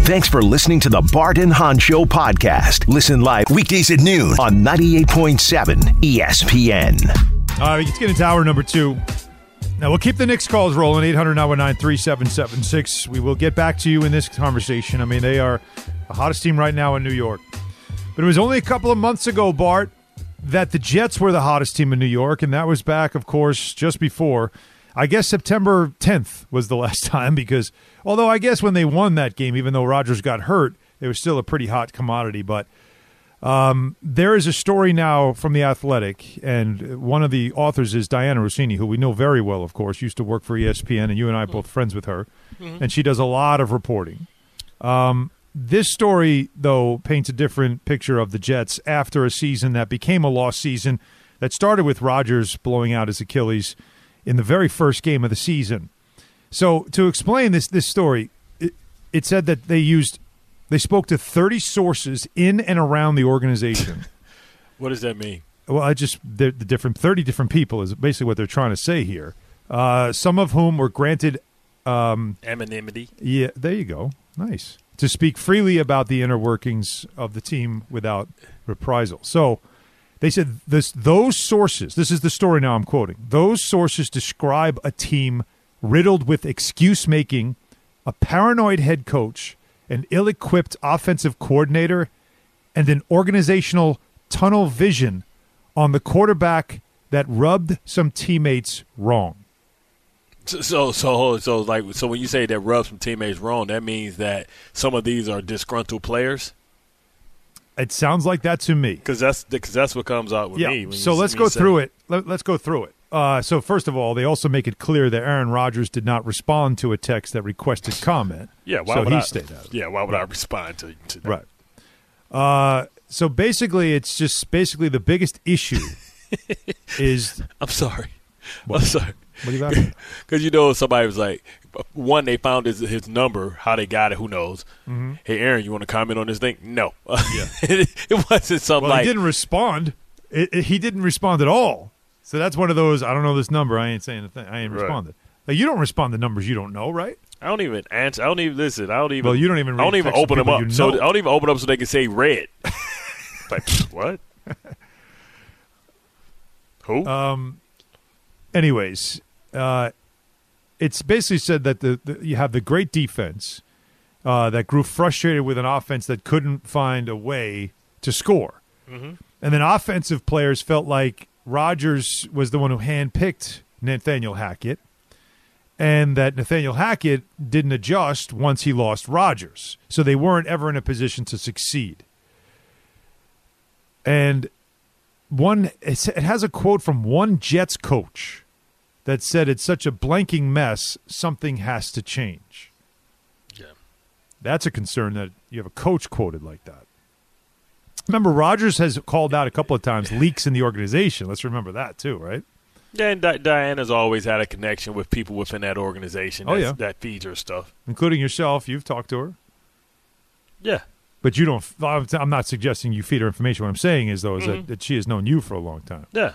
Thanks for listening to the Bart and Hahn Show podcast. Listen live weekdays at noon on 98.7 ESPN. All right, let's get into hour number 2. Now, we'll keep the Knicks calls rolling, 800-919-3776. We will get back to you in this conversation. I mean, they are the hottest team right now in New York. But it was only a couple of months ago, Bart, that the Jets were the hottest team in New York, and that was back, of course, just before. I guess September 10th was the last time because, although I guess when they won that game, even though Rodgers got hurt, it was still a pretty hot commodity. But there is a story now from The Athletic, and one of the authors is Diana Rossini, who we know very well, of course, used to work for ESPN, and you and I are both friends with her, and she does a lot of reporting. This story, though, paints a different picture of the Jets after a season that became a lost season that started with Rodgers blowing out his Achilles in the very first game of the season. So to explain this story, it said that they spoke to 30 sources in and around the organization. What does that mean? Well, 30 different people is basically what they're trying to say here. Some of whom were granted anonymity. Yeah, there you go. Nice. To speak freely about the inner workings of the team without reprisal. So they said those sources, this is the story now I'm quoting, those sources describe a team riddled with excuse-making, a paranoid head coach, an ill-equipped offensive coordinator, and an organizational tunnel vision on the quarterback that rubbed some teammates wrong. So when you say that rubs some teammates wrong, that means that some of these are disgruntled players? It sounds like that to me. Because that's what comes out with me. So let's go through it. Let's go through it. So first of all, they also make it clear that Aaron Rodgers did not respond to a text that requested comment. Yeah, why would I stayed out? Yeah, why would I respond to that? Right. So basically, it's just the biggest issue is. I'm sorry. What? I'm sorry. What are you laughing? Because somebody was like, one, they found his number. How they got it, who knows? Mm-hmm. Hey, Aaron, you want to comment on this thing? No. Yeah. it wasn't something he didn't respond. He didn't respond at all. So that's one of those, I don't know this number. I ain't saying a thing. I ain't responded. Like, you don't respond to numbers you don't know, right? I don't even answer. I don't even listen. I don't even. Well, you don't even. I don't even open them up. So I don't even open up so they can say red. Like what? Who? Anyways, it's basically said that you have the great defense that grew frustrated with an offense that couldn't find a way to score, and then offensive players felt like Rodgers was the one who handpicked Nathaniel Hackett, and that Nathaniel Hackett didn't adjust once he lost Rodgers. So they weren't ever in a position to succeed. And it has a quote from one Jets coach that said, "It's such a blanking mess, something has to change." Yeah. That's a concern that you have a coach quoted like that. Remember, Rodgers has called out a couple of times leaks in the organization. Let's remember that too, right? Yeah, and Diana's always had a connection with people within that organization that feeds her stuff. Including yourself. You've talked to her. Yeah. But you don't. I'm not suggesting you feed her information. What I'm saying is, though, that she has known you for a long time. Yeah.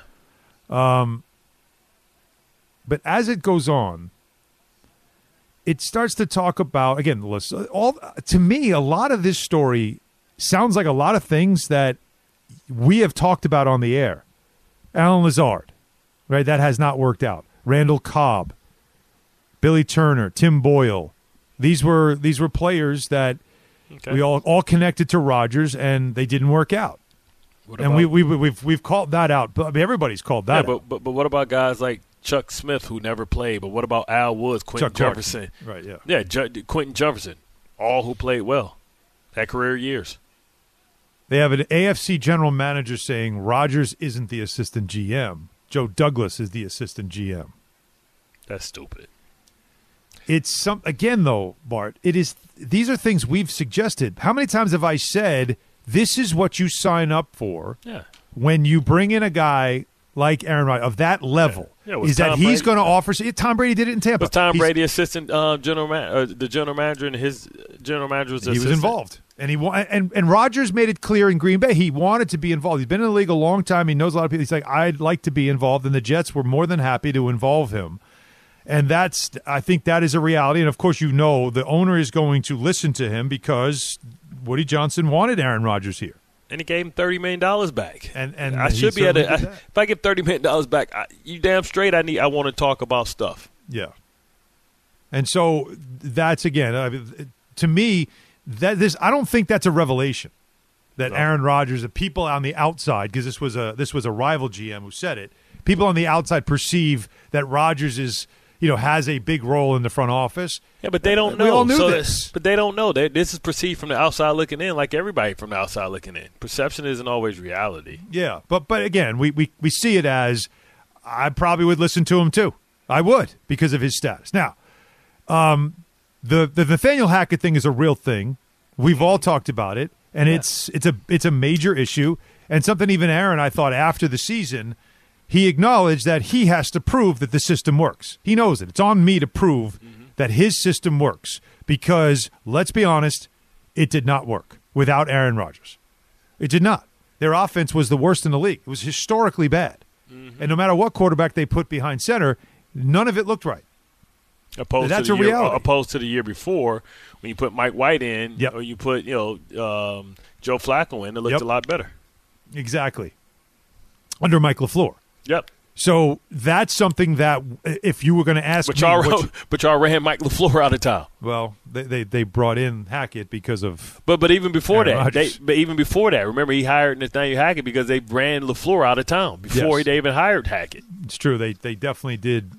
But as it goes on, it starts to talk about, again, to me, a lot of this story sounds like a lot of things that we have talked about on the air. Alan Lazard, right? That has not worked out. Randall Cobb, Billy Turner, Tim Boyle. These were players that we all connected to Rodgers, and they didn't work out. And we've called that out. But I mean, everybody's called that out. But what about guys like Chuck Smith, who never played? But what about Al Woods, Quentin Jefferson? Right, yeah. Yeah, Quentin Jefferson, all who played well, had career years. They have an AFC general manager saying Rodgers isn't the assistant GM. Joe Douglas is the assistant GM. That's stupid. It's again, though, Bart, these are things we've suggested. How many times have I said this is what you sign up for when you bring in a guy like Aaron Rodgers of that level? Yeah, is that he's going to offer? Tom Brady did it in Tampa. Was Tom Brady assistant the general manager, and his general manager was assistant? He was involved, and Rodgers made it clear in Green Bay he wanted to be involved. He's been in the league a long time. He knows a lot of people. He's like, I'd like to be involved, and the Jets were more than happy to involve him. And I think that is a reality. And, of course, the owner is going to listen to him because Woody Johnson wanted Aaron Rodgers here. And he gave him $30 million back. And I should be able to. If I get $30 million back, you damn straight. I want to talk about stuff. Yeah. And so that's again to me I don't think that's a revelation that Aaron Rodgers, the people on the outside, because this was a rival GM who said it. People on the outside perceive that Rodgers has a big role in the front office. Yeah, but they don't know. We all knew this. But they don't know. This is perceived from the outside looking in, like everybody from the outside looking in. Perception isn't always reality. Yeah, but again, we see it as I probably would listen to him too. I would because of his status. Now, the Nathaniel Hackett thing is a real thing. We've all talked about it, and it's a major issue, and something even Aaron, I thought, after the season, he acknowledged that he has to prove that the system works. He knows it. It's on me to prove that his system works because, let's be honest, it did not work without Aaron Rodgers. It did not. Their offense was the worst in the league. It was historically bad. And no matter what quarterback they put behind center, none of it looked right. That's a reality. Opposed to the year before, when you put Mike White in, or you put Joe Flacco in, it looked a lot better. Exactly. Under Mike LaFleur. Yep. So that's something that if you were going to ask but y'all ran Mike LaFleur out of town. Well, they brought in Hackett because of But even before Aaron that, remember he hired Nathaniel Hackett because they ran LaFleur out of town before they even hired Hackett. It's true. They definitely did.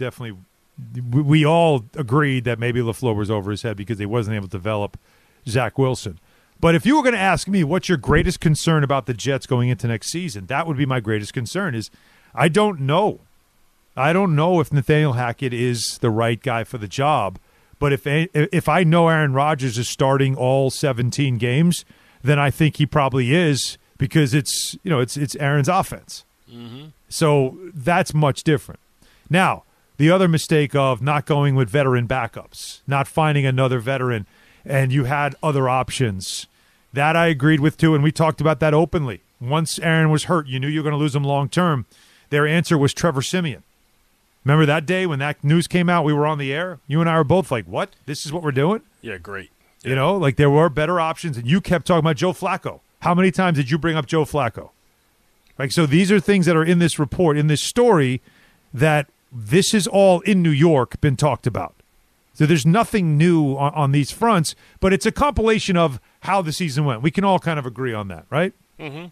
We all agreed that maybe LaFleur was over his head because he wasn't able to develop Zach Wilson. But if you were going to ask me what's your greatest concern about the Jets going into next season, that would be my greatest concern is I don't know. I don't know if Nathaniel Hackett is the right guy for the job. But if I know Aaron Rodgers is starting all 17 games, then I think he probably is because it's Aaron's offense. So that's much different. Now, the other mistake of not going with veteran backups, not finding another veteran, and you had other options. That I agreed with too, and we talked about that openly. Once Aaron was hurt, you knew you were going to lose him long term. Their answer was Trevor Siemian. Remember that day when that news came out? We were on the air. You and I were both like, what? This is what we're doing? Yeah, great. Yeah. You know, like there were better options, and you kept talking about Joe Flacco. How many times did you bring up Joe Flacco? Like, so these are things that are in this report, in this story, that this is all in New York been talked about. So there's nothing new on these fronts, but it's a compilation of how the season went. We can all kind of agree on that, right? Mm-hmm.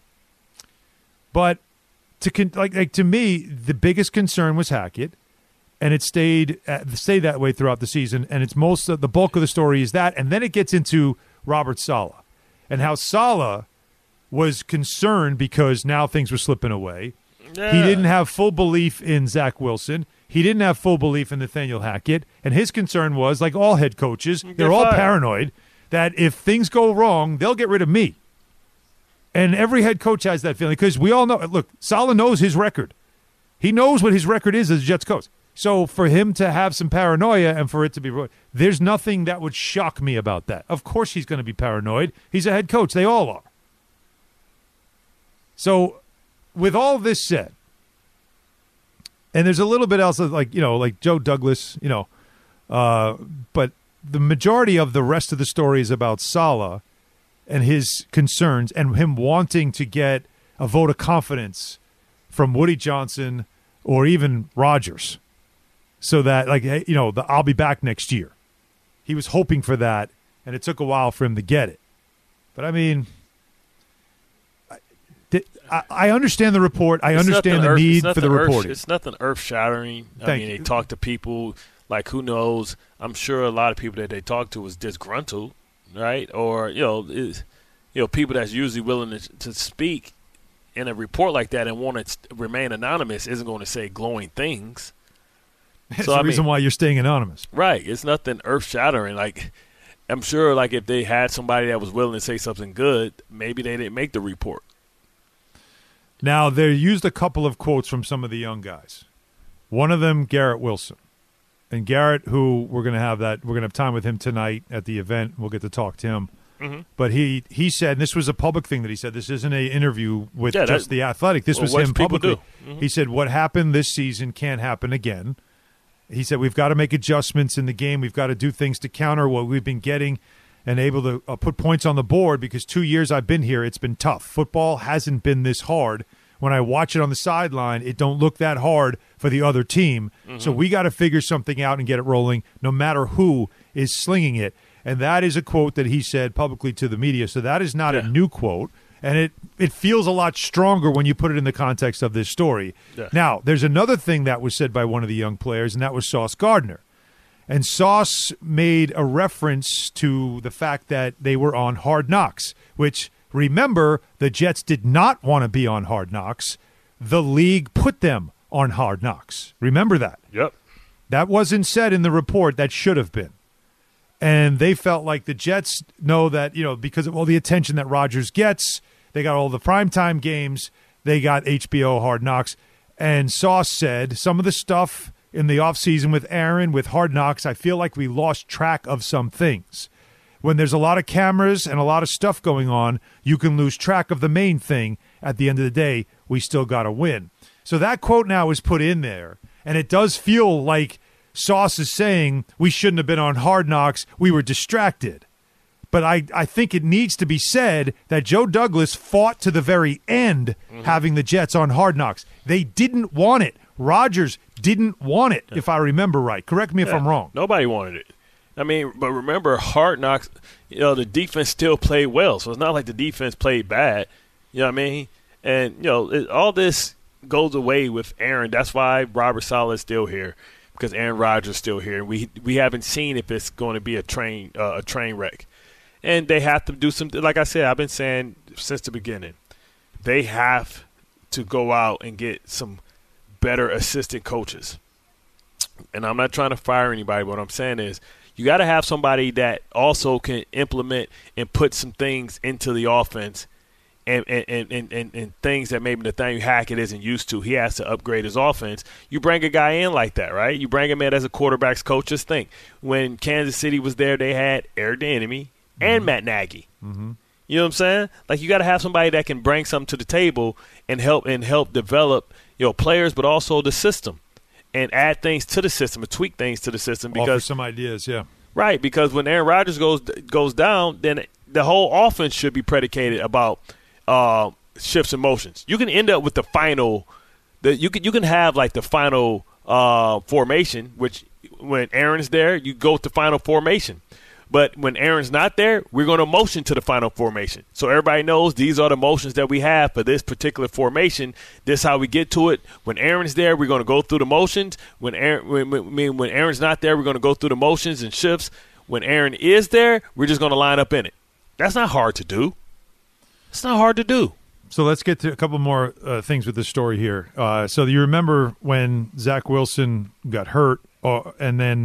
But to me, the biggest concern was Hackett, and it stayed that way throughout the season. And it's the bulk of the story is that, and then it gets into Robert Saleh and how Saleh was concerned because now things were slipping away. Yeah. He didn't have full belief in Zach Wilson. He didn't have full belief in Nathaniel Hackett. And his concern was, like all head coaches, they're all paranoid that if things go wrong, they'll get rid of me. And every head coach has that feeling because we all know. Look, Saleh knows his record. He knows what his record is as a Jets coach. So for him to have some paranoia and for it to be – there's nothing that would shock me about that. Of course he's going to be paranoid. He's a head coach. They all are. So with all this said, and there's a little bit else like Joe Douglas, but the majority of the rest of the story is about Saleh and his concerns and him wanting to get a vote of confidence from Woody Johnson or even Rodgers so that, I'll be back next year. He was hoping for that, and it took a while for him to get it. But, I mean, I understand the report. I understand the need for the reporting. It's nothing earth-shattering. They talk to people, like, who knows. I'm sure a lot of people that they talk to was disgruntled, right? Or, people that's usually willing to speak in a report like that and want to remain anonymous isn't going to say glowing things. That's the reason why you're staying anonymous. Right. It's nothing earth-shattering. Like, I'm sure, like, if they had somebody that was willing to say something good, maybe they didn't make the report. Now, they used a couple of quotes from some of the young guys. One of them, Garrett Wilson. And Garrett, who we're going to have time with him tonight at the event. We'll get to talk to him. Mm-hmm. But he said, and this was a public thing that he said, this isn't an interview with just The Athletic. This was him publicly. Mm-hmm. He said, what happened this season can't happen again. he said, we've got to make adjustments in the game. We've got to do things to counter what we've been getting and able to put points on the board because 2 years I've been here, it's been tough. Football hasn't been this hard. When I watch it on the sideline, it don't look that hard for the other team. Mm-hmm. So we got to figure something out and get it rolling no matter who is slinging it. And that is a quote that he said publicly to the media. So that is not a new quote. And it feels a lot stronger when you put it in the context of this story. Yeah. Now, there's another thing that was said by one of the young players, and that was Sauce Gardner. And Sauce made a reference to the fact that they were on Hard Knocks, which, remember, the Jets did not want to be on Hard Knocks. The league put them on Hard Knocks. Remember that? Yep. That wasn't said in the report. That should have been. And they felt like the Jets know that, because of all the attention that Rodgers gets, they got all the primetime games, they got HBO Hard Knocks. And Sauce said some of the stuff in the offseason with Aaron, with Hard Knocks, I feel like we lost track of some things. When there's a lot of cameras and a lot of stuff going on, you can lose track of the main thing. At the end of the day, we still got to win. So that quote now is put in there, and it does feel like Sauce is saying we shouldn't have been on Hard Knocks. We were distracted. But I think it needs to be said that Joe Douglas fought to the very end having the Jets on Hard Knocks. They didn't want it. Rodgers didn't want it, if I remember right. Correct me if I'm wrong. Nobody wanted it. I mean, but remember, Hard Knocks, the defense still played well. So it's not like the defense played bad. You know what I mean? And, all this goes away with Aaron. That's why Robert Saleh is still here, because Aaron Rodgers is still here. We haven't seen if it's going to be a train wreck. And they have to do something. Like I said, I've been saying since the beginning, they have to go out and get some better assistant coaches. And I'm not trying to fire anybody. What I'm saying is you got to have somebody that also can implement and put some things into the offense and things that maybe Nathaniel Hackett isn't used to. He has to upgrade his offense. You bring a guy in like that, right? You bring him in as a quarterback's coach. Just think, when Kansas City was there, they had Eric Bieniemy and Matt Nagy. Mm-hmm. You know what I'm saying? Like, you got to have somebody that can bring something to the table and help develop players, but also the system, and add things to the system and tweak things to the system. Because offer some ideas, yeah. Right, because when Aaron Rodgers goes down, then the whole offense should be predicated about shifts and motions. You can end up with the final you can have like the final formation, which when Aaron's there, you go with the final formation. But when Aaron's not there, we're going to motion to the final formation. So everybody knows these are the motions that we have for this particular formation. This is how we get to it. When Aaron's there, we're going to go through the motions. When Aaron's not there, we're going to go through the motions and shifts. When Aaron is there, we're just going to line up in it. That's not hard to do. It's not hard to do. So let's get to a couple more things with this story here. So you remember when Zach Wilson got hurt, and then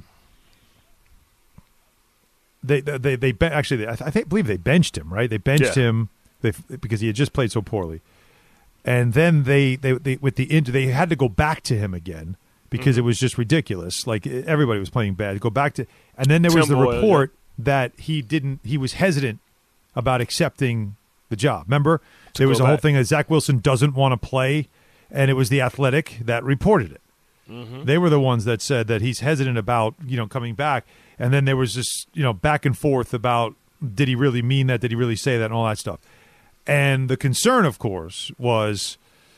I believe they benched him, right? They benched him because he had just played so poorly, and then they with the injury they had to go back to him again because it was just ridiculous. Like, everybody was playing bad. Go back to, and then there was the report that he was hesitant about accepting the job. Remember, there was a whole thing that Zach Wilson doesn't want to play, and it was The Athletic that reported it. Mm-hmm. They were the ones that said that he's hesitant about coming back. And then there was this, back and forth about, did he really mean that? Did he really say that? And all that stuff. And the concern, of course, was,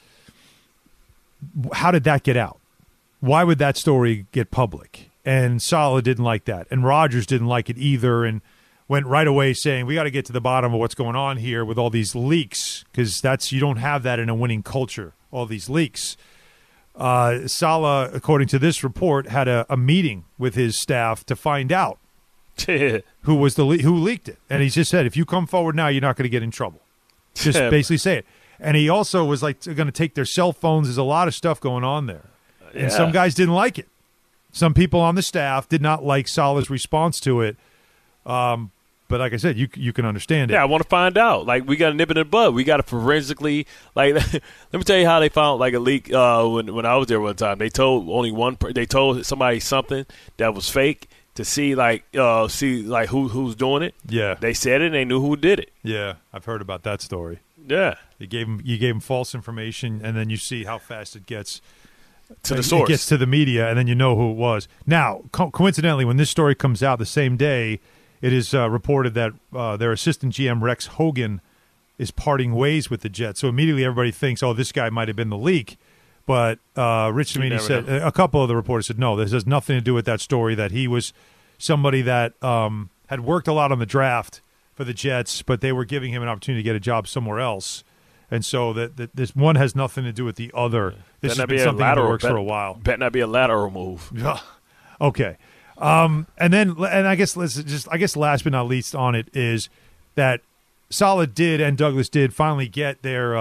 how did that get out? Why would that story get public? And Saleh didn't like that. And Rodgers didn't like it either, and went right away saying, we got to get to the bottom of what's going on here with all these leaks, because you don't have that in a winning culture, all these leaks. Saleh, according to this report, had a meeting with his staff to find out who leaked it, and he just said, "If you come forward now, you're not going to get in trouble." Just basically say it. And he also was like going to take their cell phones. There's a lot of stuff going on there, and some guys didn't like it. Some people on the staff did not like Saleh's response to it. But like I said, you can understand it. Yeah, I want to find out. Like, we got to nip it in the bud. We got to forensically, like, let me tell you how they found like a leak when I was there one time. They told they told somebody something that was fake to see who's doing it. Yeah. They said it and they knew who did it. Yeah, I've heard about that story. Yeah. You gave him false information, and then you see how fast it gets. to the source. It gets to the media, and then you know who it was. Now, coincidentally, when this story comes out the same day, it is reported that their assistant GM, Rex Hogan, is parting ways with the Jets. So immediately everybody thinks, oh, this guy might have been the leak. But Rich Cimini said, a couple of the reporters said, no, this has nothing to do with that story, that he was somebody that had worked a lot on the draft for the Jets, but they were giving him an opportunity to get a job somewhere else. And so that this one has nothing to do with the other. This has been something that works for a while. Better not be a lateral move. Okay. And I guess last but not least on it is that Saleh did and Douglas did finally get their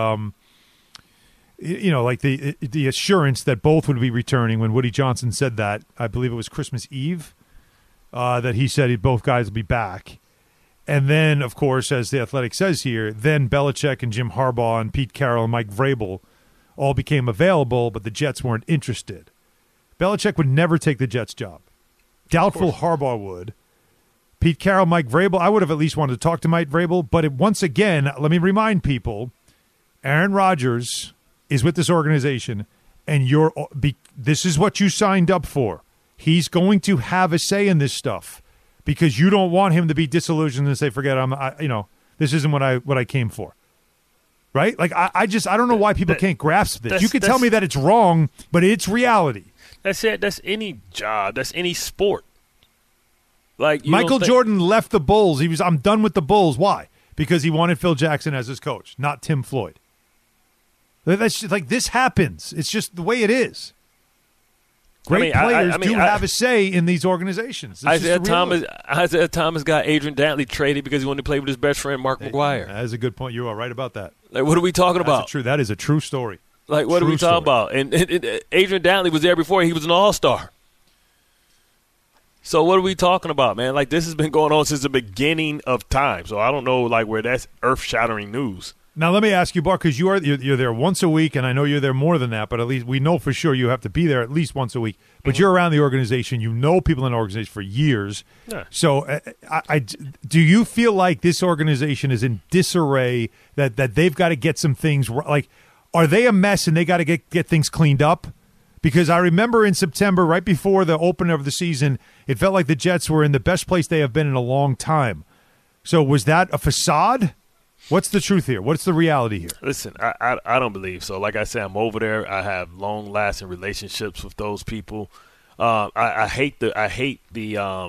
the assurance that both would be returning when Woody Johnson said that. I believe it was Christmas Eve that he said both guys will be back. And then, of course, as The Athletic says here, then Belichick and Jim Harbaugh and Pete Carroll and Mike Vrabel all became available, but the Jets weren't interested. Belichick would never take the Jets job. Doubtful Harbaugh would. Pete Carroll, Mike Vrabel, I would have at least wanted to talk to Mike Vrabel, but once again, let me remind people, Aaron Rodgers is with this organization, and this is what you signed up for. He's going to have a say in this stuff because you don't want him to be disillusioned and say, "Forget this isn't what I came for." Right? Like I don't know why people can't grasp this. You can tell me that it's wrong, but it's reality. That's it. That's any job. That's any sport. Like Michael Jordan left the Bulls. I'm done with the Bulls. Why? Because he wanted Phil Jackson as his coach, not Tim Floyd. That's just, like, this happens. It's just the way it is. Great players do have a say in these organizations. Isaiah Thomas got Adrian Dantley traded because he wanted to play with his best friend Mark McGwire. That is a good point. You are right about that. Like, what are we talking about? That is a true story. Like, what are we talking about? And Adrian Dantley was there before he was an all-star. So what are we talking about, man? Like, this has been going on since the beginning of time. So I don't know, like, where that's earth-shattering news. Now, let me ask you, Bart, because you're there once a week, and I know you're there more than that, but at least we know for sure you have to be there at least once a week. But you're around the organization. You know people in the organization for years. Yeah. So do you feel like this organization is in disarray, that they've got to get some things – like, are they a mess and they got to get things cleaned up? Because I remember in September, right before the opener of the season, it felt like the Jets were in the best place they have been in a long time. So was that a facade? What's the truth here? What's the reality here? Listen, I don't believe so. Like I said, I'm over there. I have long-lasting relationships with those people. I hate the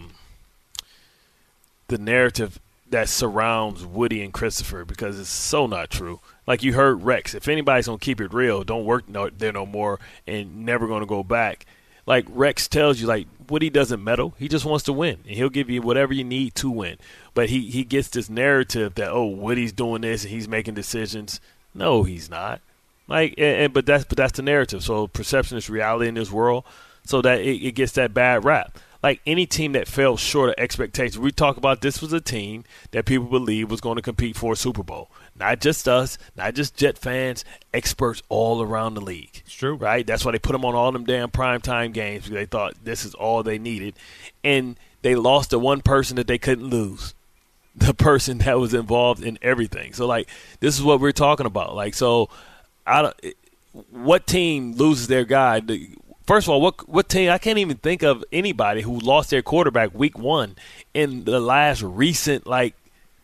narrative that surrounds Woody and Christopher because it's so not true. Like you heard Rex, if anybody's going to keep it real, don't work there no more and never going to go back. Like Rex tells you, like, Woody doesn't meddle. He just wants to win, and he'll give you whatever you need to win. But he gets this narrative that, oh, Woody's doing this and he's making decisions. No, he's not. Like, but that's the narrative. So perception is reality in this world. So that it gets that bad rap. Like any team that fell short of expectations, we talk about this was a team that people believe was going to compete for a Super Bowl. Not just us, not just Jet fans, experts all around the league. It's true. Right? That's why they put them on all them damn primetime games because they thought this is all they needed. And they lost to one person that they couldn't lose, the person that was involved in everything. So, like, this is what we're talking about. Like, so what team loses their guy? First of all, what team? I can't even think of anybody who lost their quarterback week one in the last recent, like,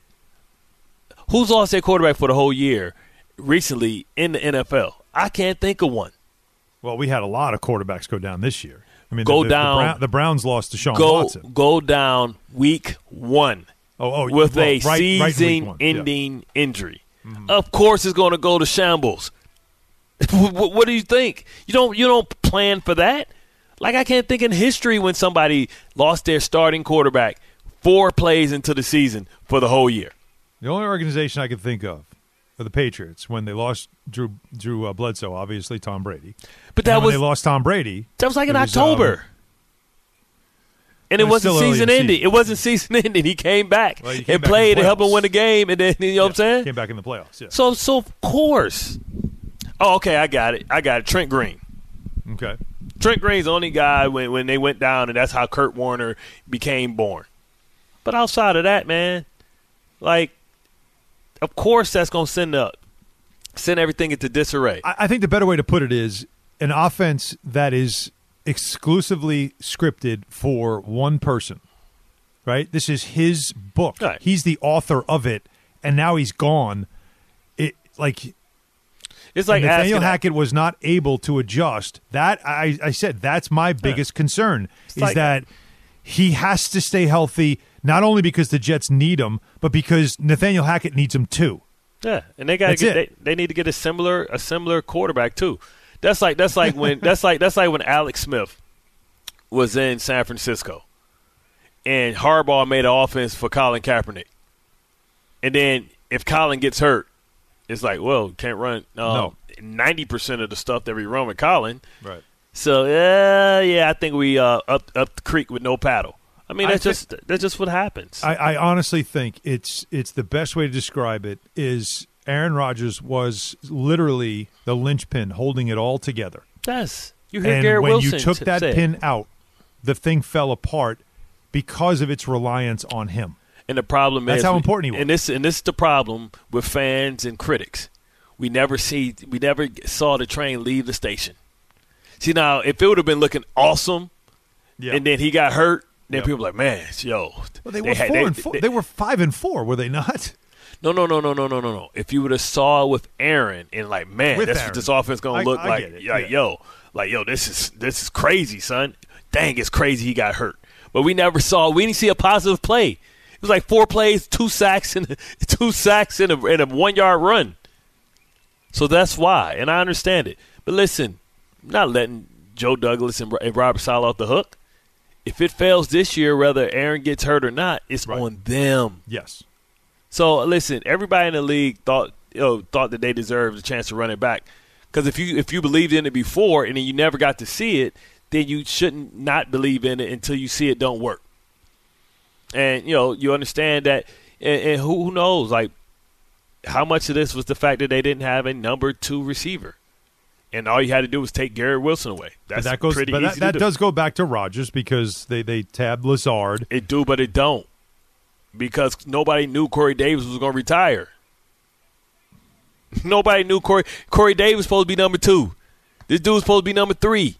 who's lost their quarterback for the whole year recently in the NFL? I can't think of one. Well, we had a lot of quarterbacks go down this year. I mean, the Browns lost to Deshaun Watson. Go down week one with a season-ending injury. Mm-hmm. Of course it's going to go to shambles. What do you think? You don't plan for that? Like, I can't think in history when somebody lost their starting quarterback 4 plays into the season for the whole year. The only organization I can think of are the Patriots when they lost Drew Bledsoe, obviously Tom Brady. But when they lost Tom Brady. That was like in October. And it wasn't season ending. It wasn't season ending. He came back and played to help him win the game, and then you know what I'm saying? Came back in the playoffs. Yeah. So of course. Oh, okay, I got it. Trent Green. Okay. Trent Green's the only guy when they went down, and that's how Kurt Warner became born. But outside of that, man, like, of course that's going to send everything into disarray. I think the better way to put it is an offense that is exclusively scripted for one person, right? This is his book. Right. He's the author of it, and now he's gone. It's like Nathaniel Hackett was not able to adjust. That I said that's my biggest concern is that he has to stay healthy, not only because the Jets need him, but because Nathaniel Hackett needs him too. Yeah, and they got they need to get a similar quarterback too. That's like when Alex Smith was in San Francisco, and Harbaugh made an offense for Colin Kaepernick, and then if Colin gets hurt, it's like, well, can't run 90% of the stuff that we run with Colin. Right. So I think we up the creek with no paddle. I mean, that's just what happens. I honestly think it's the best way to describe it is Aaron Rodgers was literally the linchpin holding it all together. Yes. You hear and Garrett when Wilson you took that pin out, the thing fell apart because of its reliance on him. And the problem that's is how important he was. And this is the problem with fans and critics. We never saw the train leave the station. See, now if it would have been looking awesome, and then he got hurt, then people were like, man, yo. Well, they were 4-4. They were 5-4, were they not? No. If you would have saw it with Aaron and like, man, with that's Aaron. what this offense gonna look like. Yo, this is crazy, son. Dang, it's crazy he got hurt. But we didn't see a positive play. It was like 4 plays, 2 sacks, and a 1 yard run. So that's why, and I understand it. But listen, I'm not letting Joe Douglas and Robert Saleh off the hook. If it fails this year, whether Aaron gets hurt or not, it's on them. Yes. So listen, everybody in the league thought that they deserved a chance to run it back. Because if you believed in it before and then you never got to see it, then you shouldn't not believe in it until you see it don't work. And you understand that, and who knows, like how much of this was the fact that they didn't have a number 2 receiver. And all you had to do was take Garrett Wilson away. That does go back to Rodgers because they tabbed Lazard. It do, but it don't. Because nobody knew Corey Davis was going to retire. Nobody knew Corey Davis was supposed to be number 2. This dude was supposed to be number 3.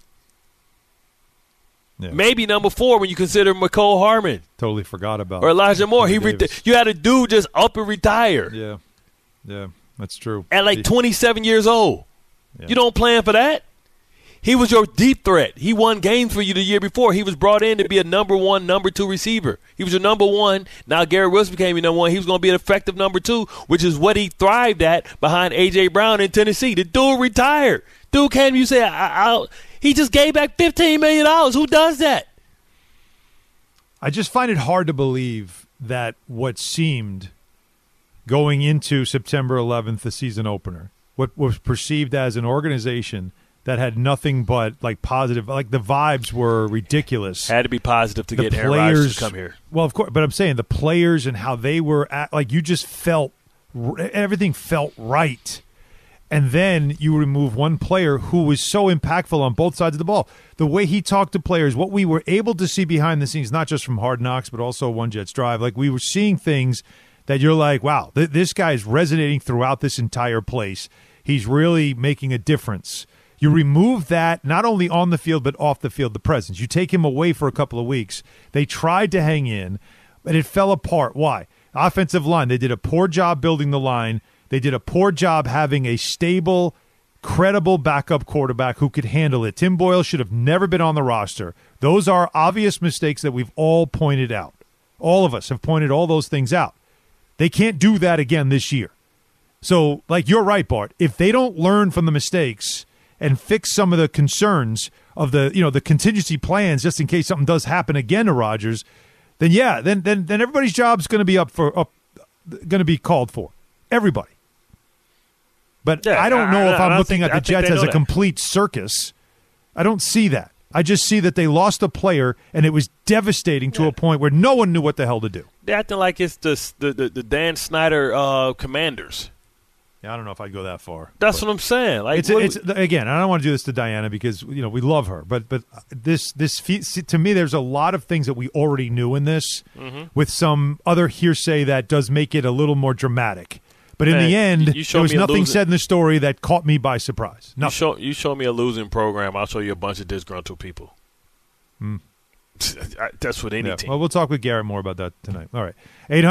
Yeah. Maybe number 4 when you consider McCole Harmon. Totally forgot about. Or Elijah Moore. You had a dude just up and retire. Yeah, that's true. At like 27 years old. Yeah. You don't plan for that? He was your deep threat. He won games for you the year before. He was brought in to be a number 1, number 2 receiver. He was your number 1. Now Garrett Wilson became your number 1. He was going to be an effective number 2, which is what he thrived at behind A.J. Brown in Tennessee. The dude retired. Dude came, you say, he just gave back $15 million. Who does that? I just find it hard to believe that what seemed going into September 11th, the season opener, what was perceived as an organization that had nothing but like positive, like the vibes were ridiculous. Had to be positive to get Aaron Rodgers to come here. Well, of course, but I'm saying the players and how they were like you just felt everything felt right. And then you remove one player who was so impactful on both sides of the ball. The way he talked to players, what we were able to see behind the scenes, not just from Hard Knocks, but also One Jets Drive. Like we were seeing things that you're like, wow, this guy is resonating throughout this entire place. He's really making a difference. You remove that, not only on the field, but off the field, the presence. You take him away for a couple of weeks. They tried to hang in, but it fell apart. Why? Offensive line, they did a poor job building the line. They did a poor job having a stable, credible backup quarterback who could handle it. Tim Boyle should have never been on the roster. Those are obvious mistakes that we've all pointed out. All of us have pointed all those things out. They can't do that again this year. So, like, you're right, Bart. If they don't learn from the mistakes and fix some of the concerns of the contingency plans just in case something does happen again to Rodgers, then everybody's job's going to be going to be called for. Everybody. But I don't know if I'm looking at the Jets as a complete circus. I don't see that. I just see that they lost a player, and it was devastating to a point where no one knew what the hell to do. They're acting like it's the Dan Snyder Commanders. Yeah, I don't know if I'd go that far. That's what I'm saying. Like, it's again, I don't want to do this to Diana because we love her, but this to me, there's a lot of things that we already knew in this, with some other hearsay that does make it a little more dramatic. But in the end, there was nothing said in the story that caught me by surprise. You show me a losing program, I'll show you a bunch of disgruntled people. That's what any team. Well, we'll talk with Garrett more about that tonight. All right.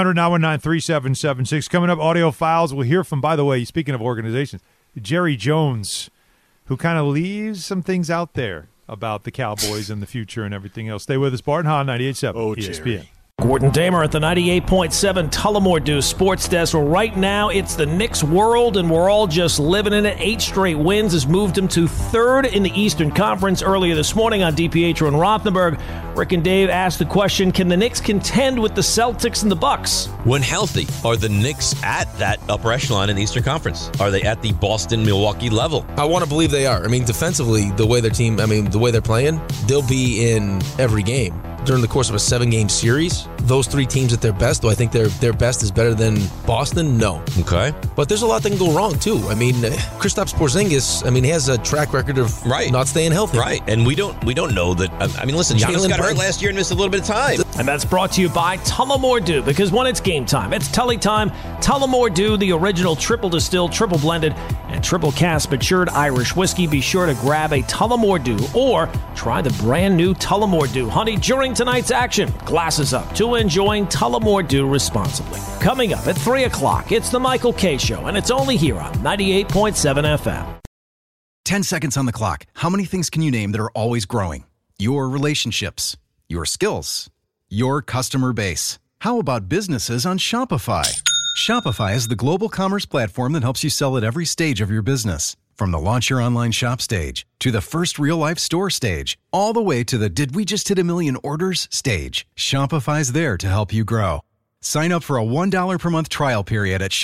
800-919-3776. Coming up, Audio Files. We'll hear from, by the way, speaking of organizations, Jerry Jones, who kind of leaves some things out there about the Cowboys and the future and everything else. Stay with us. Bart and Hahn, 98.7 ESPN. Jerry. Gordon Damer at the 98.7 Tullamore Dew Sports Desk. Well, right now, it's the Knicks world, and we're all just living in it. 8 straight wins has moved them to 3rd in the Eastern Conference. Earlier this morning on DiPietro and Rothenberg, Rick and Dave asked the question, can the Knicks contend with the Celtics and the Bucks? When healthy, are the Knicks at that upper echelon in the Eastern Conference? Are they at the Boston-Milwaukee level? I want to believe they are. I mean, defensively, the way they're playing, they'll be in every game. During the course of a 7-game series, those 3 teams at their best, do I think their best is better than Boston? No. Okay. But there's a lot that can go wrong, too. I mean, Kristaps Porzingis, he has a track record of not staying healthy. Right. And we don't know that. Listen, Giannis got hurt last year and missed a little bit of time. And that's brought to you by Tullamore Dew, because when it's game time, it's Tully time. Tullamore Dew, the original triple distilled, triple blended, and triple cask matured Irish whiskey. Be sure to grab a Tullamore Dew or try the brand new Tullamore Dew. Honey, during tonight's action, glasses up to enjoying Tullamore Dew responsibly. Coming up at 3 o'clock, it's the Michael K. Show, and it's only here on 98.7 FM. 10 seconds on the clock. How many things can you name that are always growing? Your relationships, your skills, your customer base. How about businesses on Shopify? Shopify is the global commerce platform that helps you sell at every stage of your business. From the launch your online shop stage, to the first real-life store stage, all the way to the did we just hit 1 million orders stage. Shopify's there to help you grow. Sign up for a $1 per month trial period at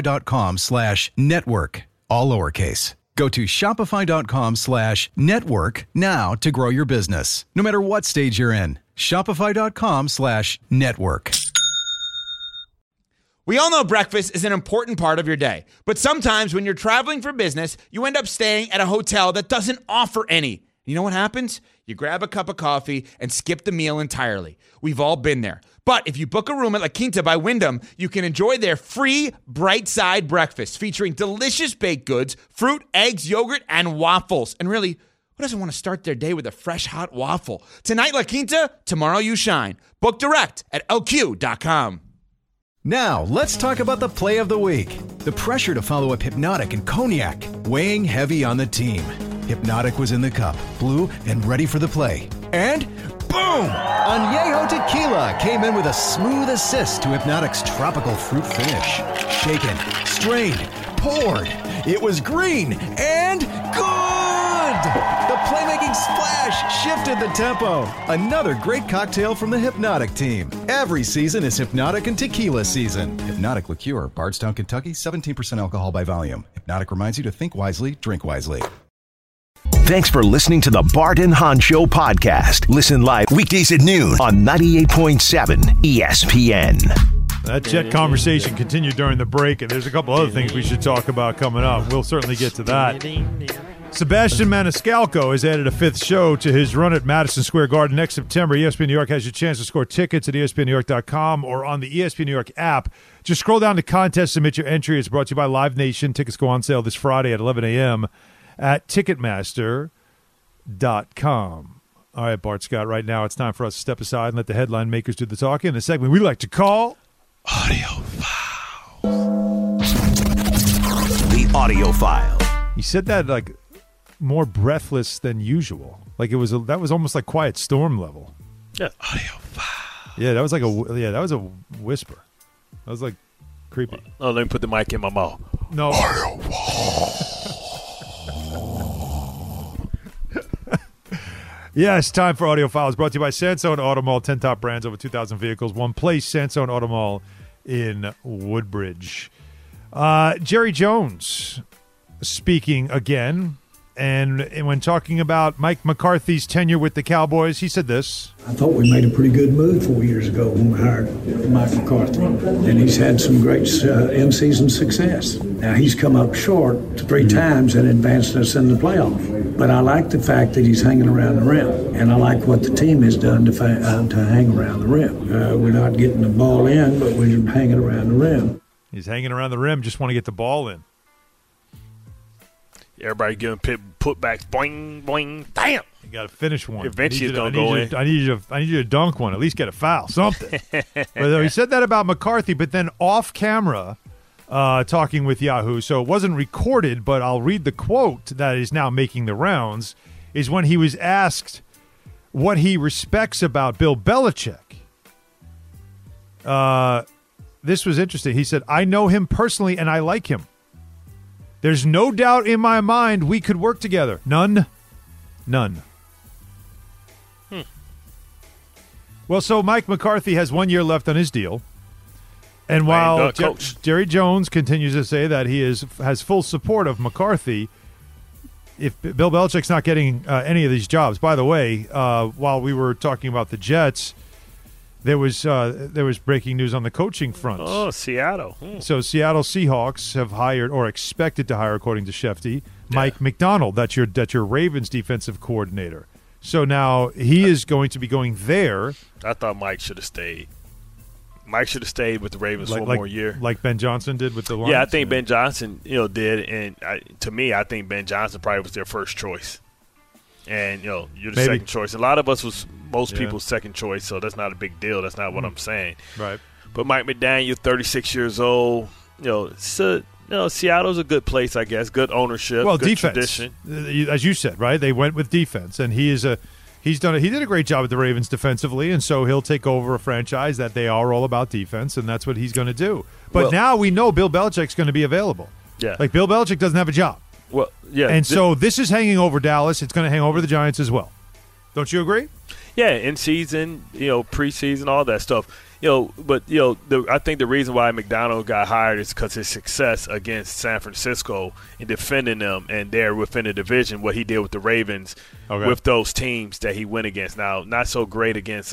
shopify.com/network, all lowercase. Go to shopify.com/network now to grow your business, no matter what stage you're in. Shopify.com/network. We all know breakfast is an important part of your day, but sometimes when you're traveling for business, you end up staying at a hotel that doesn't offer any. You know what happens? You grab a cup of coffee and skip the meal entirely. We've all been there. But if you book a room at La Quinta by Wyndham, you can enjoy their free Bright Side breakfast featuring delicious baked goods, fruit, eggs, yogurt, and waffles. And really, who doesn't want to start their day with a fresh, hot waffle? Tonight, La Quinta, tomorrow you shine. Book direct at lq.com. Now, let's talk about the play of the week. The pressure to follow up Hypnotic and Cognac, weighing heavy on the team. Hypnotic was in the cup, blue, and ready for the play. And boom! Añejo Tequila came in with a smooth assist to Hypnotic's tropical fruit finish. Shaken, strained, poured. It was green and good! The playmaking splash shifted the tempo. Another great cocktail from the Hypnotic team. Every season is Hypnotic and Tequila season. Hypnotic Liqueur, Bardstown, Kentucky, 17% alcohol by volume. Hypnotic reminds you to think wisely, drink wisely. Thanks for listening to the Bart and Hahn Show podcast. Listen live weekdays at noon on 98.7 ESPN. That Jet conversation continued during the break, and there's a couple other things we should talk about coming up. We'll certainly get to that. Sebastian Maniscalco has added a 5th show to his run at Madison Square Garden next September. ESPN New York has your chance to score tickets at ESPNNewYork.com or on the ESPN New York app. Just scroll down to contest, submit your entry. It's brought to you by Live Nation. Tickets go on sale this Friday at 11 a.m. at Ticketmaster.com. All right, Bart Scott, right now it's time for us to step aside and let the headline makers do the talking. The segment we like to call Audio Files. The Audio File. He said that like more breathless than usual. Like that was almost like Quiet Storm level. Yeah, Audio File. Yeah, that was like that was a whisper. That was like creepy. Oh, let me put the mic in my mouth. No. Audio File. Yes, time for Audio Files, brought to you by Sansone Auto Mall. 10 top brands, over 2,000 vehicles. One place, Sansone Auto Mall in Woodbridge. Jerry Jones speaking again. And when talking about Mike McCarthy's tenure with the Cowboys, he said this. I thought we made a pretty good move 4 years ago when we hired Mike McCarthy. And he's had some great in-season success. Now, he's come up short 3 times and advanced us in the playoff. But I like the fact that he's hanging around the rim. And I like what the team has done to hang around the rim. We're not getting the ball in, but we're hanging around the rim. He's hanging around the rim, just want to get the ball in. Everybody giving putbacks, boing, boing, damn. You got to finish one. Eventually it's going to go in. I need you to dunk one, at least get a foul, something. But he said that about McCarthy, but then off camera, talking with Yahoo, so it wasn't recorded, but I'll read the quote that is now making the rounds, is when he was asked what he respects about Bill Belichick. This was interesting. He said, I know him personally and I like him. There's no doubt in my mind we could work together. None. Well, so Mike McCarthy has 1 year left on his deal. And while Jerry Jones continues to say that he has full support of McCarthy, if Bill Belichick's not getting any of these jobs, by the way, while we were talking about the Jets, there was breaking news on the coaching front. Oh, Seattle. So Seattle Seahawks have hired, or expected to hire, according to Shefty, Mike McDonald. That's your Ravens defensive coordinator. So now he is going to be going there. I thought Mike should have stayed. Mike should have stayed with the Ravens for one more year, like Ben Johnson did with the Lions. Yeah, I think Ben Johnson, did, and to me, I think Ben Johnson probably was their first choice. And you're the second choice. A lot of us was most people's second choice, so that's not a big deal. That's not what I'm saying. Right. But Mike McDaniel, 36 years old. Seattle's a good place, I guess. Good ownership. Well, good defense, tradition. as you said, right? They went with defense, and he did a great job with the Ravens defensively, and so he'll take over a franchise that they are all about defense, and that's what he's going to do. But now we know Bill Belichick's going to be available. Yeah. Like Bill Belichick doesn't have a job. Well, yeah. And so this is hanging over Dallas. It's going to hang over the Giants as well. Don't you agree? Yeah, in season, preseason, all that stuff. I think the reason why McDonald got hired is because his success against San Francisco in defending them, and there within the division, what he did with the Ravens with those teams that he went against. Now, not so great against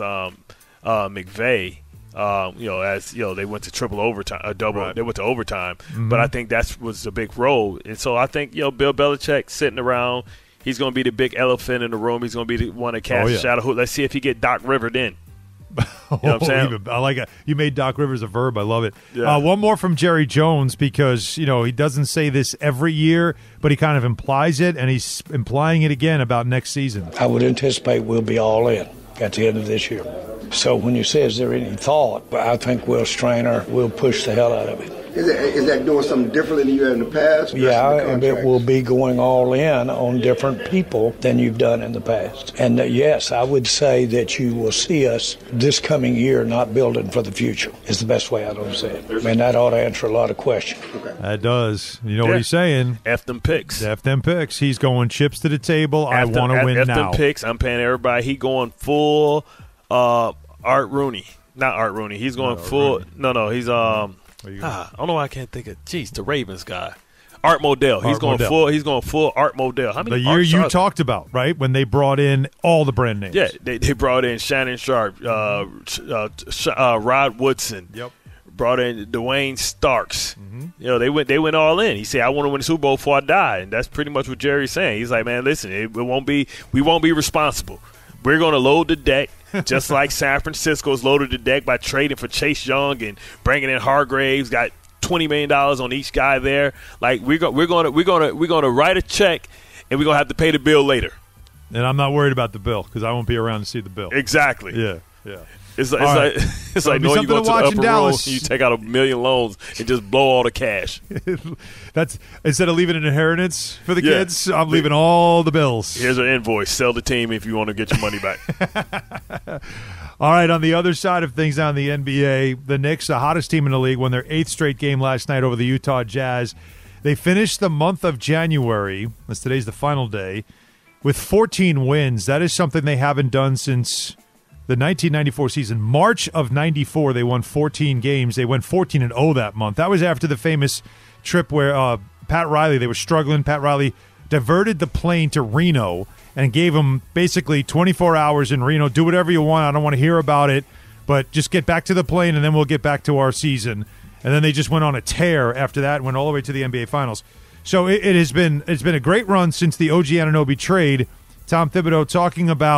McVay. They went to triple overtime, They went to overtime, but I think that was a big role. And so I think Bill Belichick sitting around, he's going to be the big elephant in the room. He's going to be the one that casts a shadow. Let's see if he get Doc Rivers in. You know what I'm saying? I like it. You made Doc Rivers a verb. I love it. Yeah. One more from Jerry Jones, because he doesn't say this every year, but he kind of implies it, and he's implying it again about next season. I would anticipate we'll be all in at the end of this year. So when you say, is there any thought, I think Will Strainer will push the hell out of it. Is that doing something different than you have in the past? Yeah, and it will be going all in on different people than you've done in the past. And yes, I would say that you will see us this coming year not building for the future is the best way I don't say it. Man, that ought to answer a lot of questions. Okay. That does. You know what he's saying? F them picks. F them picks. He's going chips to the table. I want to win now. F them picks. I'm paying everybody. He going full Art Rooney. Not Art Rooney. He's going full. Rooney. No, he's I don't know why I can't think of. The Ravens guy, Art Modell. He's going full Art Modell. How many? The year you talked about, right? When they brought in all the brand names. Yeah, they brought in Shannon Sharp, Rod Woodson. Yep. Brought in Dwayne Starks. Mm-hmm. They went all in. He said, "I want to win the Super Bowl before I die," and that's pretty much what Jerry's saying. He's like, "Man, listen, we won't be responsible. We're going to load the deck." Just like San Francisco's loaded the deck by trading for Chase Young and bringing in Hargraves, got $20 million on each guy there. Like we're gonna write a check, and we're gonna have to pay the bill later. And I'm not worried about the bill because I won't be around to see the bill. Exactly. Yeah. It's like knowing you go to the upper room, you take out 1 million loans and just blow all the cash. That's instead of leaving an inheritance for the kids, I'm leaving all the bills. Here's an invoice. Sell the team if you want to get your money back. All right, on the other side of things down in the NBA, the Knicks, the hottest team in the league, won their 8th straight game last night over the Utah Jazz. They finished the month of January, as today's the final day, with 14 wins. That is something they haven't done since the 1994 season. March of 94, they won 14 games. They went 14-0 that month. That was after the famous trip where Pat Riley, they were struggling. Pat Riley diverted the plane to Reno and gave them basically 24 hours in Reno. Do whatever you want. I don't want to hear about it, but just get back to the plane and then we'll get back to our season. And then they just went on a tear after that and went all the way to the NBA Finals. So it's been a great run since the OG Anunoby trade. Tom Thibodeau talking about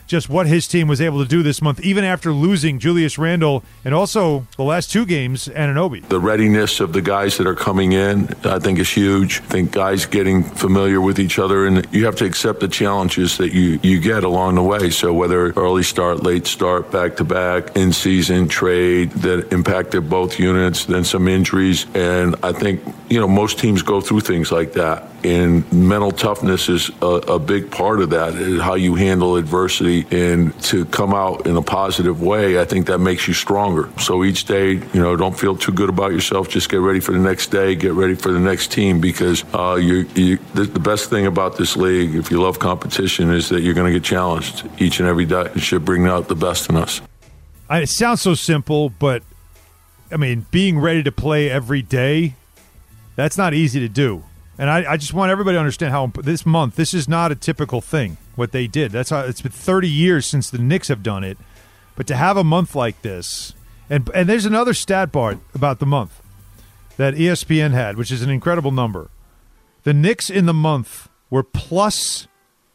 just what his team was able to do this month, even after losing Julius Randle and also the last 2 games, Anunoby. The readiness of the guys that are coming in, I think, is huge. I think guys getting familiar with each other, and you have to accept the challenges that you get along the way. So whether early start, late start, back-to-back, in-season, trade that impacted both units, then some injuries. And I think, most teams go through things like that. And mental toughness is a big part of that, is how you handle adversity. And to come out in a positive way, I think that makes you stronger. So each day, don't feel too good about yourself. Just get ready for the next day, get ready for the next team, because the best thing about this league, if you love competition, is that you're going to get challenged each and every day. It should bring out the best in us. It sounds so simple, but, being ready to play every day, that's not easy to do. And I just want everybody to understand how this month, this is not a typical thing, what they did. That's how it's been 30 years since the Knicks have done it. But to have a month like this, and there's another stat bar about the month that ESPN had, which is an incredible number. The Knicks in the month were plus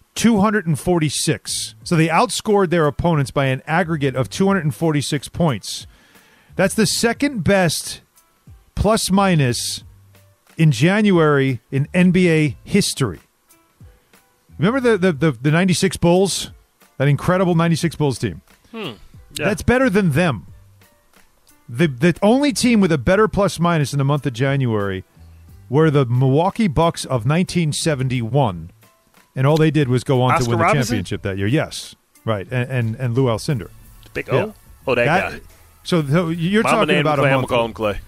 246. So they outscored their opponents by an aggregate of 246 points. That's the second best plus minus in January in NBA history. Remember the 96 Bulls? That incredible 96 Bulls team? Yeah. That's better than them. The only team with a better plus minus in the month of January were the Milwaukee Bucks of 1971. And all they did was go on Oscar to win the Robertson? championship that year. Yes, right. And Lou Alcindor. Big O? Yeah. Oh, that guy. So you're Mama talking about Clay, a I'm month. call him Clay.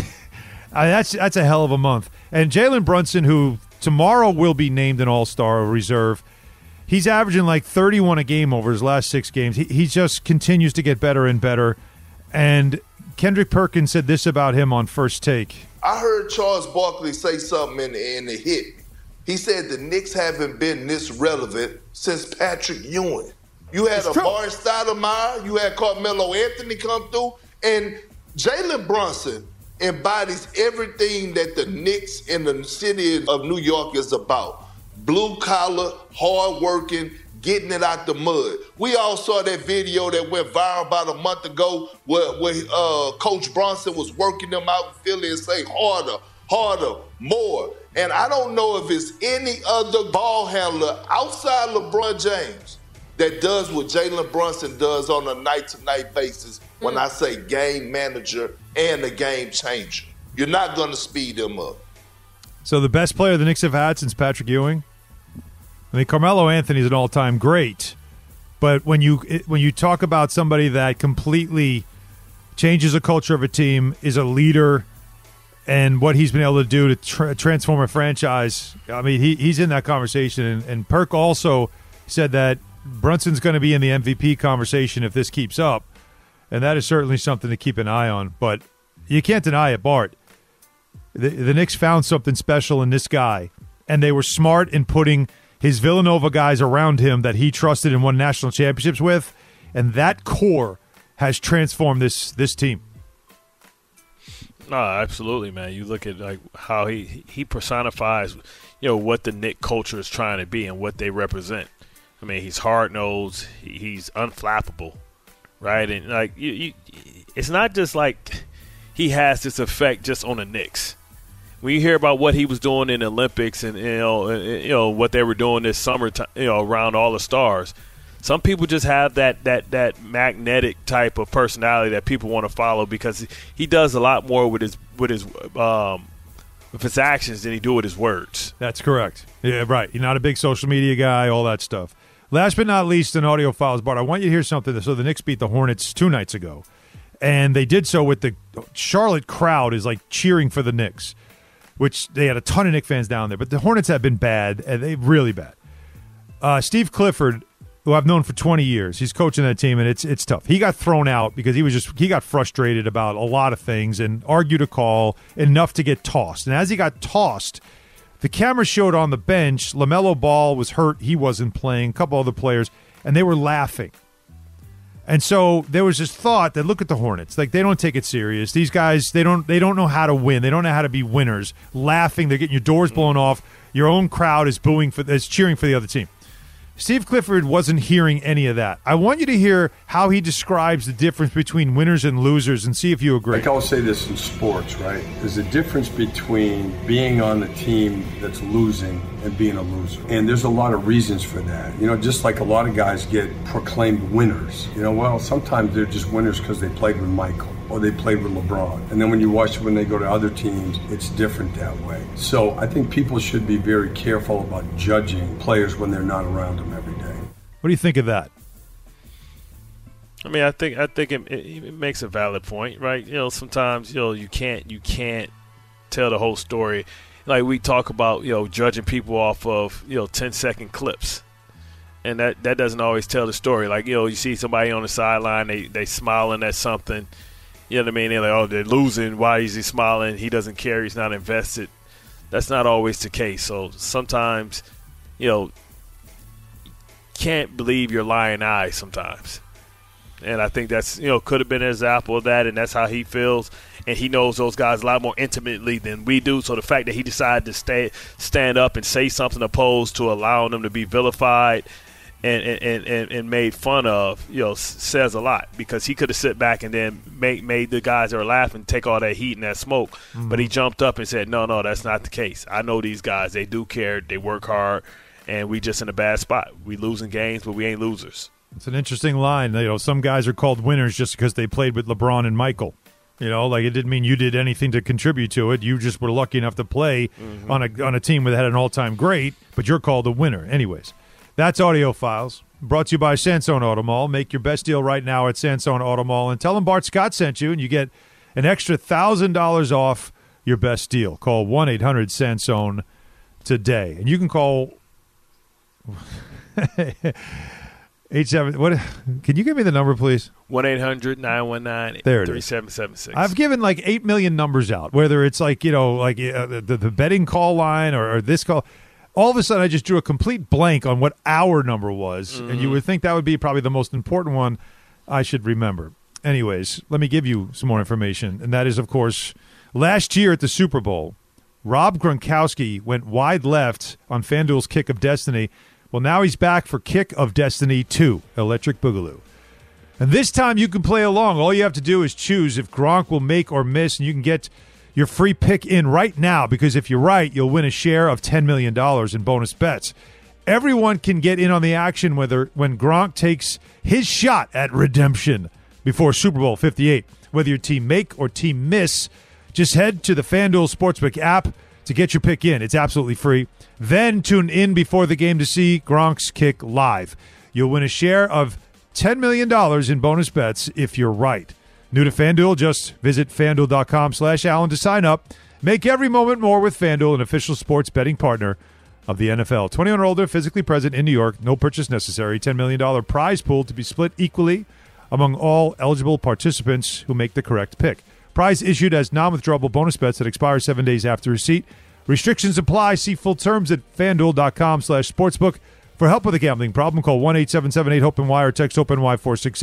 That's a hell of a month. And Jalen Brunson, who tomorrow will be named an All-Star reserve, he's averaging like 31 a game over his last 6 games. He just continues to get better and better. And Kendrick Perkins said this about him on First Take. I heard Charles Barkley say something in the hit. He said the Knicks haven't been this relevant since Patrick Ewing. You had Amari Stoudemire, you had Carmelo Anthony come through, and Jalen Brunson embodies everything that the Knicks in the city of New York is about. Blue collar, hard working, getting it out the mud. We all saw that video that went viral about a month ago where Coach Bronson was working them out in Philly and say harder, more. And I don't know if it's any other ball handler outside LeBron James that does what Jalen Brunson does on a night-to-night basis when I say game manager and a game changer. You're not going to speed him up. So the best player the Knicks have had since Patrick Ewing? Carmelo Anthony is an all-time great. But when you talk about somebody that completely changes the culture of a team, is a leader, and what he's been able to do to transform a franchise, he's in that conversation. And Perk also said that Brunson's going to be in the MVP conversation if this keeps up, and that is certainly something to keep an eye on. But you can't deny it, Bart. The Knicks found something special in this guy, and they were smart in putting his Villanova guys around him that he trusted and won national championships with, and that core has transformed this team. No, absolutely, man. You look at how he personifies, what the Knick culture is trying to be and what they represent. He's hard-nosed. He's unflappable, right? And it's not just like he has this effect just on the Knicks. When you hear about what he was doing in the Olympics and what they were doing this summer, around all the stars, some people just have that magnetic type of personality that people want to follow because he does a lot more with his actions than he do with his words. That's correct. Yeah, right. You're not a big social media guy, all that stuff. Last but not least, in Audio Files, Bart, I want you to hear something. So the Knicks beat the Hornets 2 nights ago, and they did so with the Charlotte crowd is cheering for the Knicks, which they had a ton of Knicks fans down there. But the Hornets have been bad, and they really bad. Steve Clifford, who I've known for 20 years, he's coaching that team, and it's tough. He got thrown out because he got frustrated about a lot of things and argued a call enough to get tossed. And as he got tossed, the camera showed on the bench, LaMelo Ball was hurt. He wasn't playing. A couple other players, and they were laughing. And so there was this thought that look at the Hornets, they don't take it serious. These guys, they don't know how to win. They don't know how to be winners. Laughing, they're getting your doors blown off. Your own crowd is cheering for the other team. Steve Clifford wasn't hearing any of that. I want you to hear how he describes the difference between winners and losers and see if you agree. Like I'll say this in sports, right? There's a difference between being on the team that's losing and being a loser. And there's a lot of reasons for that. You know, just like a lot of guys get proclaimed winners. You know, well, sometimes they're just winners because they played with Michael or they played with LeBron. And then when you watch when they go to other teams, it's different that way. So I think people should be very careful about judging players when they're not around them every day. What do you think of that? I mean, I think it makes a valid point, right? You know, sometimes you can't tell the whole story. Like we talk about, judging people off of 10-second clips. And that doesn't always tell the story. Like, you see somebody on the sideline, they smiling at something. You know what I mean? They're like, oh, they're losing. Why is he smiling? He doesn't care. He's not invested. That's not always the case. So sometimes, can't believe your lying eyes sometimes. And I think that's, could have been an example of that, and that's how he feels. And he knows those guys a lot more intimately than we do. So the fact that he decided to stand up and say something opposed to allowing them to be vilified and made fun of, says a lot, because he could have sit back and then made the guys that are laughing take all that heat and that smoke. Mm-hmm. But he jumped up and said, no, that's not the case. I know these guys. They do care. They work hard, and we just in a bad spot. We losing games, but we ain't losers. It's an interesting line. Some guys are called winners just because they played with LeBron and Michael. Like it didn't mean you did anything to contribute to it. You just were lucky enough to play on a team that had an all-time great, but you're called a winner. Anyways. That's Audio Files, brought to you by Sansone Auto Mall. Make your best deal right now at Sansone Auto Mall, and tell them Bart Scott sent you, and you get an extra $1,000 off your best deal. Call 1-800-SANSONE today. And you can call 87. What? Can you give me the number, please? 1-800-919-3776. I've given like 8 million numbers out, whether it's like, the betting call line or this call. All of a sudden, I just drew a complete blank on what our number was, and you would think that would be probably the most important one I should remember. Anyways, let me give you some more information, and that is, of course, last year at the Super Bowl, Rob Gronkowski went wide left on FanDuel's Kick of Destiny. Well, now he's back for Kick of Destiny 2, Electric Boogaloo. And this time you can play along. All you have to do is choose if Gronk will make or miss, and you can get your free pick in right now, because if you're right, you'll win a share of $10 million in bonus bets. Everyone can get in on the action when Gronk takes his shot at redemption before Super Bowl 58. Whether your team make or team miss, just head to the FanDuel Sportsbook app to get your pick in. It's absolutely free. Then tune in before the game to see Gronk's kick live. You'll win a share of $10 million in bonus bets if you're right. New to FanDuel? Just visit FanDuel.com/Allen to sign up. Make every moment more with FanDuel, an official sports betting partner of the NFL. 21 or older, physically present in New York. No purchase necessary. $10 million prize pool to be split equally among all eligible participants who make the correct pick. Prize issued as non-withdrawable bonus bets that expire 7 days after receipt. Restrictions apply. See full terms at FanDuel.com/sportsbook. For help with a gambling problem, call 1-877-8-HOPE-NY or text HOPE-NY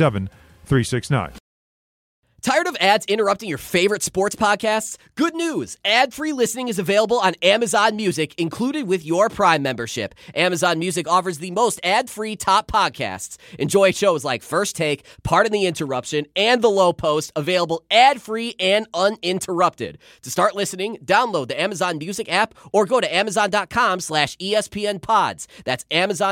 467-369. Tired of ads interrupting your favorite sports podcasts? Good news! Ad-free listening is available on Amazon Music, included with your Prime membership. Amazon Music offers the most ad-free top podcasts. Enjoy shows like First Take, Pardon the Interruption, and The Low Post, available ad-free and uninterrupted. To start listening, download the Amazon Music app or go to Amazon.com/ESPNpods. That's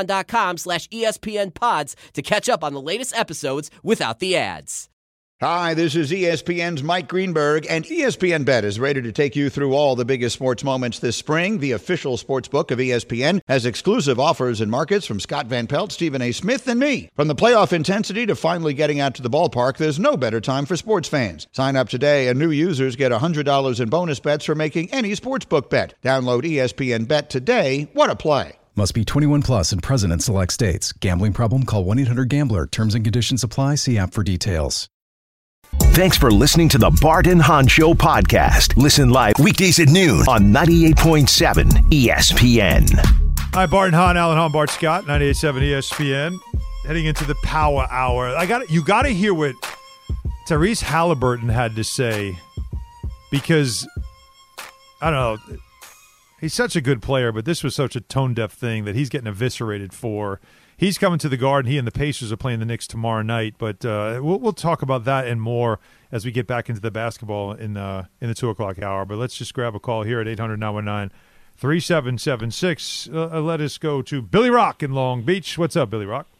Amazon.com/ESPNpods to catch up on the latest episodes without the ads. Hi, this is ESPN's Mike Greenberg, and ESPN Bet is ready to take you through all the biggest sports moments this spring. The official sports book of ESPN has exclusive offers and markets from Scott Van Pelt, Stephen A. Smith, and me. From the playoff intensity to finally getting out to the ballpark, there's no better time for sports fans. Sign up today, and new users get $100 in bonus bets for making any sportsbook bet. Download ESPN Bet today. What a play. Must be 21 plus and present in select states. Gambling problem? Call 1-800-GAMBLER. Terms and conditions apply. See app for details. Thanks for listening to the Bart and Hahn Show podcast. Listen live weekdays at noon on 98.7 ESPN. Hi, Bart and Hahn, Alan Hahn, Bart Scott, 98.7 ESPN. Heading into the Power Hour. You got to hear what Tyrese Halliburton had to say, because, I don't know, he's such a good player, but this was such a tone-deaf thing that he's getting eviscerated for. he's coming to the Garden. He and the Pacers are playing the Knicks tomorrow night. But we'll talk about that and more as we get back into the basketball in the 2 o'clock hour. But let's just grab a call here at 800-919-3776. Let us go to Billy Rock in Long Beach. What's up, Billy Rock?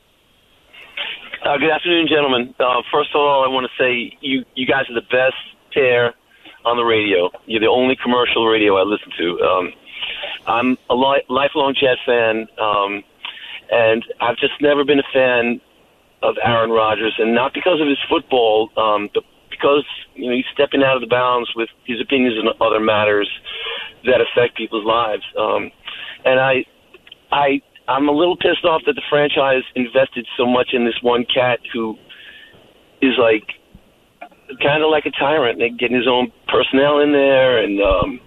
Good afternoon, gentlemen. First of all, I want to say you guys are the best pair on the radio. You're the only commercial radio I listen to. I'm a lifelong Jet fan, and I've just never been a fan of Aaron Rodgers, and not because of his football, but because he's stepping out of the bounds with his opinions on other matters that affect people's lives. And I'm a little pissed off that the franchise invested so much in this one cat who is like kind of like a tyrant, getting his own personnel in there, and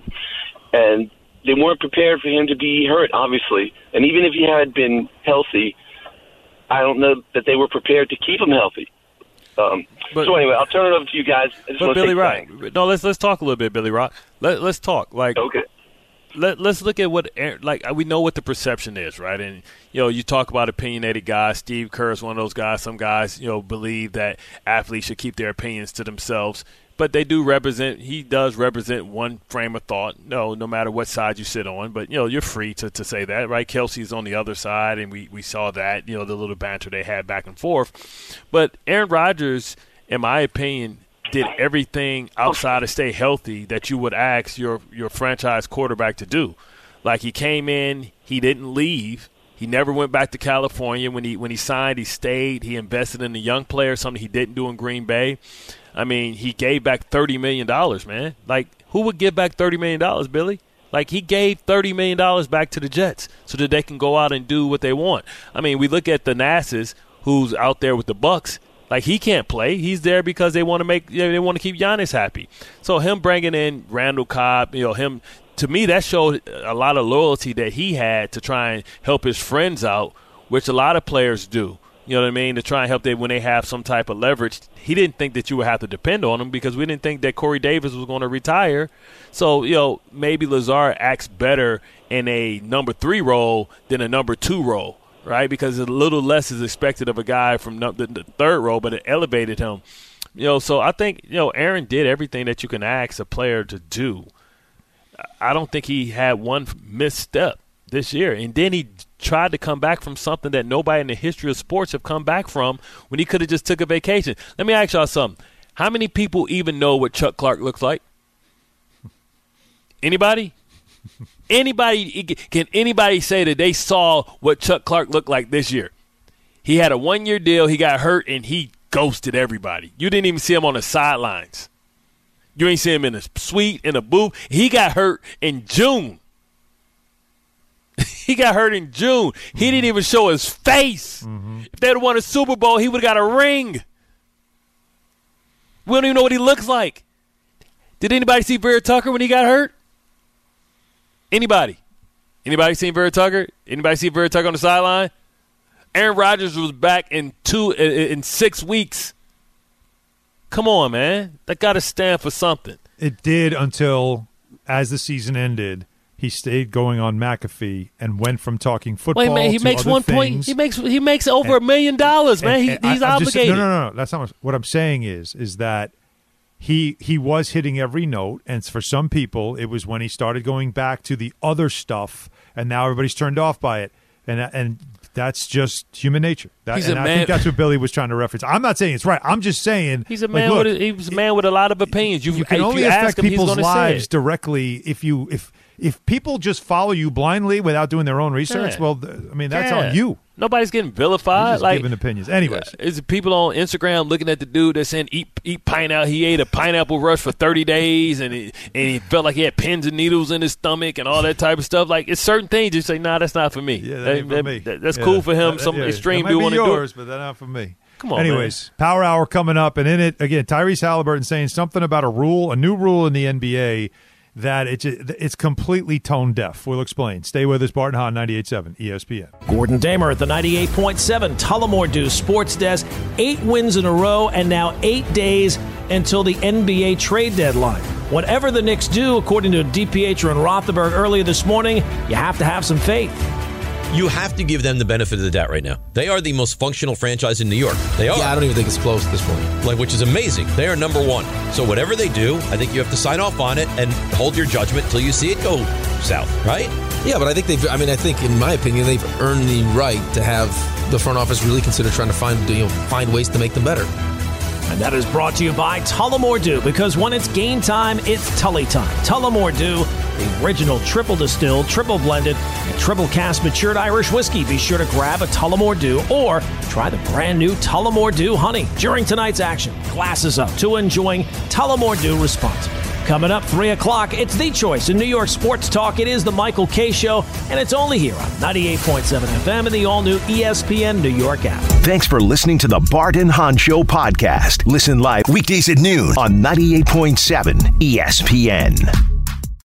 they weren't prepared for him to be hurt, obviously. And even if he had been healthy, I don't know that they were prepared to keep him healthy. So anyway, I'll turn it over to you guys. But Billy Rock, no, let's talk a little bit, Billy Rock. Let's talk. Okay. Let's look at what we know what the perception is, right? And you talk about opinionated guys. Steve Kerr is one of those guys. Some guys believe that athletes should keep their opinions to themselves, but they do represent. He does represent one frame of thought. No matter what side you sit on, but you're free to say that, right? Kelsey's on the other side, and we saw that the little banter they had back and forth. But Aaron Rodgers, in my opinion, did everything outside of stay healthy that you would ask your franchise quarterback to do. Like, he came in, he didn't leave. He never went back to California. When he signed, he stayed. He invested in the young players, something he didn't do in Green Bay. I mean, he gave back $30 million, man. Like, who would give back $30 million, Billy? Like, he gave $30 million back to the Jets so that they can go out and do what they want. I mean, we look at the Nasses, who's out there with the Bucks. Like, he can't play. He's there because they want to keep Giannis happy. So him bringing in Randall Cobb, him, to me, that showed a lot of loyalty that he had to try and help his friends out, which a lot of players do. You know what I mean? To try and help them when they have some type of leverage. He didn't think that you would have to depend on him because we didn't think that Corey Davis was going to retire. So, maybe Lazard acts better in a number 3 role than a number 2 role. Right, because a little less is expected of a guy from the third row, but it elevated him. So I think Aaron did everything that you can ask a player to do. I don't think he had one misstep this year, and then he tried to come back from something that nobody in the history of sports have come back from when he could have just took a vacation. Let me ask y'all something: how many people even know what Chuck Clark looks like? Anybody? Can anybody say that they saw what Chuck Clark looked like this year? He had a 1-year deal. He got hurt, and he ghosted everybody. You didn't even see him on the sidelines. You ain't see him in a suite, in a booth. He got hurt in June. He didn't even show his face. Mm-hmm. If they had won a Super Bowl, he would have got a ring. We don't even know what he looks like. Did anybody see Vera Tucker when he got hurt? Anybody? Anybody seen Vera Tucker? Anybody see Vera Tucker on the sideline? Aaron Rodgers was back in 6 weeks. Come on, man. That got to stand for something. It did until, as the season ended, he stayed going on McAfee and went from talking football to he makes other one things. point. He makes over $1 million, man. He's obligated. No. That's not what I'm saying. Is that he was hitting every note, and for some people, it was when he started going back to the other stuff, and now everybody's turned off by it, and that's just human nature. I think that's what Billy was trying to reference. I'm not saying it's right. I'm just saying he's a man. He's a man with a lot of opinions. You can only affect people's lives directly if people just follow you blindly without doing their own research. Yeah. Well, I mean, that's on you. Nobody's getting vilified. Just giving opinions. Anyways. Is people on Instagram looking at the dude that's saying eat pineapple? He ate a pineapple rush for 30 days and he felt like he had pins and needles in his stomach and all that type of stuff. Like, it's certain things you say, nah, that's not for me. Yeah, that ain't for me. That's cool for him. Some extreme dude want to do it. But that's not for me. Come on, anyways, man. Power Hour coming up. And in it, again, Tyrese Halliburton saying something about a new rule in the NBA that it's completely tone deaf. We'll explain. Stay with us, Bart and Hahn, 98.7 ESPN. Gordon Damer at the 98.7 Tullamore Dew Sports Desk. 8 wins in a row, and now 8 days until the NBA trade deadline. Whatever the Knicks do, according to DiPietro and Rothenberg earlier this morning, you have to have some faith. You have to give them the benefit of the doubt right now. They are the most functional franchise in New York. They are. Yeah, I don't even think it's close at this point. Which is amazing. They are number one. So whatever they do, I think you have to sign off on it and hold your judgment till you see it go south, right? Yeah, but I think in my opinion, they've earned the right to have the front office really consider trying to find ways to make them better. And that is brought to you by Tullamore Dew, because when it's game time, it's Tully time. Tullamore Dew, the original triple distilled, triple blended, and triple cask matured Irish whiskey. Be sure to grab a Tullamore Dew or try the brand new Tullamore Dew Honey. During tonight's action, glasses up to enjoying Tullamore Dew responsibly. Coming up 3 o'clock, it's the choice in New York sports talk. It is the Michael Kay Show, and it's only here on 98.7 FM and the all-new ESPN New York app. Thanks for listening to the Bart and Hahn Show podcast. Listen live weekdays at noon on 98.7 ESPN.